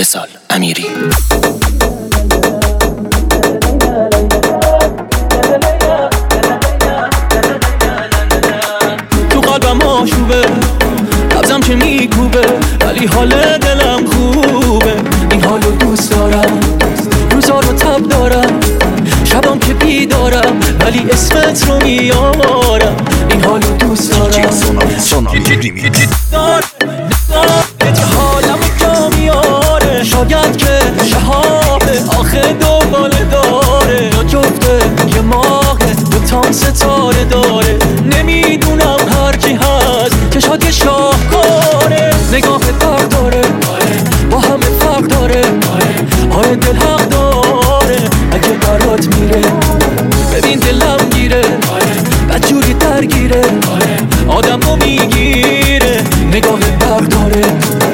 وصال امیری. تو قلبم آشوبه، قبضم که میکوبه، ولی حال دلم خوبه. این حالو دوست دارم، روزا رو تب دارم، شبام که بیدارم، ولی اسمت رو میارم. این حالو دوست دارم، حالم جا میاره. شاید که شهابه آخه دوباره داره، یا جفته یه ماهه دوتام ستاره داره. نمیدونم هرچی هست چشات یه شاهکاره. نگاه فرق داره، با همه فرق داره. آره دل حق داره اگه برات میره. ببین دلم گیره، بدجوری درگیره، آدم رو میگیره. نگاه فرق داره.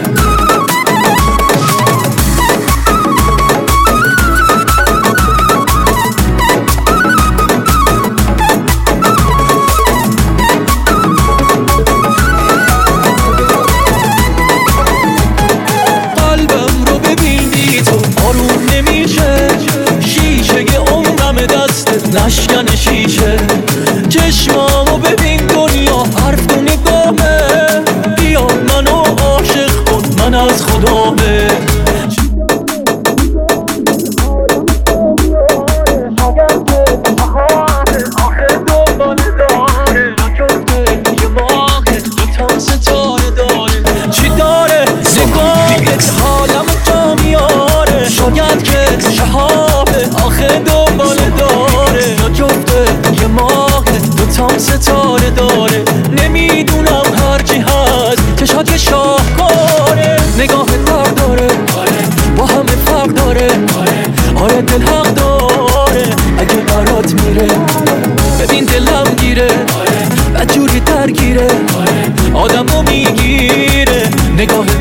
قلبم رو ببین بی تو آروم نمیشه. شیشه عمرم دستت نشکن شیشه. چشمامو ببین دنیا حرف و نگاهه. بیا منو عاشق کن من از خدامه. چی داره نگاهت حالم جا میاره. شاید که شهابه آخه دوباره داره، یا جفته یه ماه دوتام ستاره داره. نمیدونم هرچی هست چشات یه شاهکاره. نگاه فرق داره، با همه فرق داره. آره دل حق داره اگه برات میره. ببین دلم گیره، بدجوری درگیره، آدم رو میگیره. نگاه